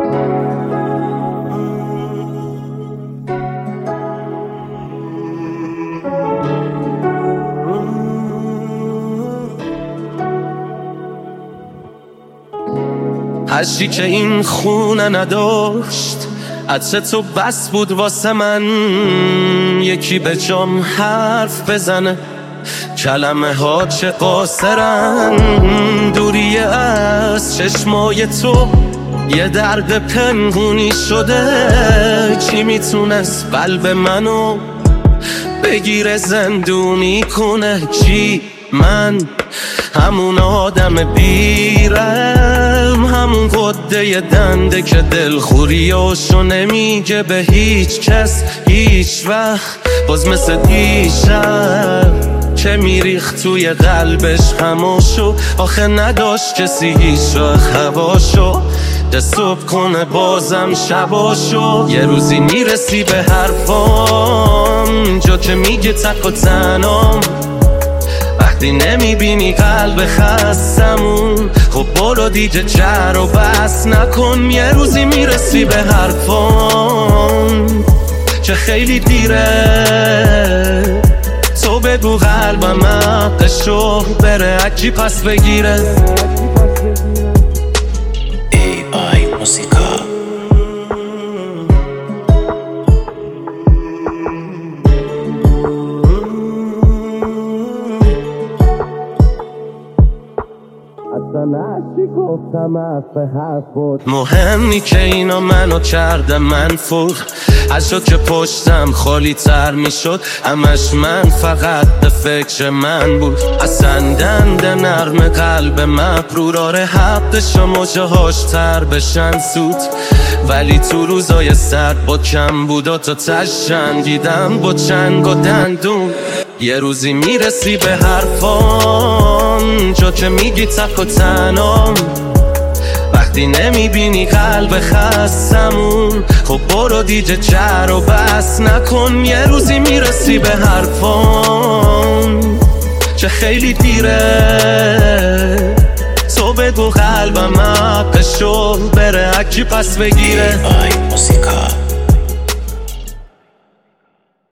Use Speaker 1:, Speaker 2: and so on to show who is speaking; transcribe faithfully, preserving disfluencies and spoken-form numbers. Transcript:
Speaker 1: هرچی که این خونه نداشت عطر تو بس بود واسه من، یکی به جام حرف بزنه، کلمه ها چه قاصرن، دوریه از چشمای تو یه درد پنهونی شده. کی میتونست قلب منو بگیره زندونی کنه؟ کی؟ من همون آدم بیرم، همون قده دنده که دلخوریاشو نمیگه به هیچ کس هیچ وقت، باز مثل دیشب که میریخت توی قلبش هماشو. آخه نداشت کسی هیچ وقت هواشو ده صبح کنه بازم شباشو. یه روزی میرسی به حرفام جا که میگه تک و تنام، وقتی نمیبینی قلب خستمون خب برو دیگه جر و بس نکن. یه روزی میرسی به حرفام که خیلی دیره، تو بگو قلبم حقشو بره اکی پس بگیره.
Speaker 2: ای آی موسیقا
Speaker 1: مهمی که اینا منو کرده منفور، از شد که پشتم خالی تر می شد، همش من فقط به فکر من بود. اصلا دند نرم قلب مبرور، آره حقش موجه هاش تر بشن سود، ولی تو روزای سرد با کم بودا تا تشن دیدم با چنگ و دندون. یه روزی میرسی به حرفام جا که میگی تک و تنام، وقتی نمیبینی قلب خستمون خب برو دیگه جر و بس نکن. یه روزی میرسی به حرفام که خیلی دیره، تو بگو قلبم حقشو بره اکی پس بگیره.
Speaker 2: ای آی موسیقا